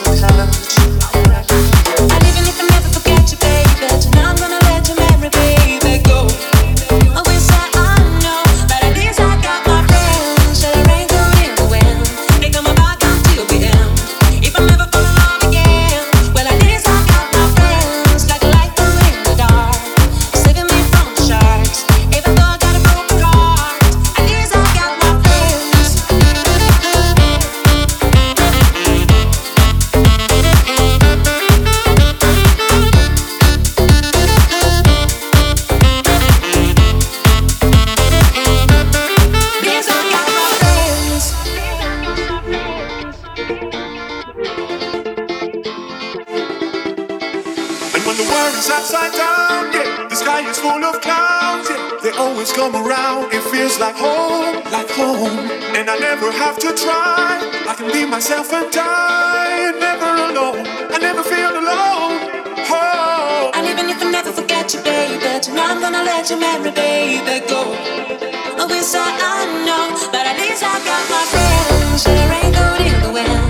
Upside down, yeah. The sky is full of clouds, yeah. They always come around. It feels like home, like home. And I never have to try. I can be myself and die. Never alone. I never feel alone. Oh. And even if I never forget you, baby, tonight I'm gonna let you marry, baby, go. Oh, it's all I know, but at least I got my friends. There ain't good in the wind.